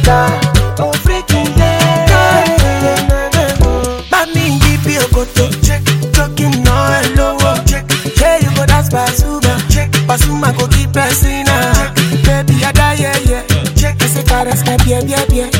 die. Oh, freaking yeah. Mami, give me a photo. Check. Talking no hello. Check. Yeah, you go dance Pasuma. Check. Pasuma go keep pressing. Check. Baby, I die, yeah. Check. I say, caress, yeah.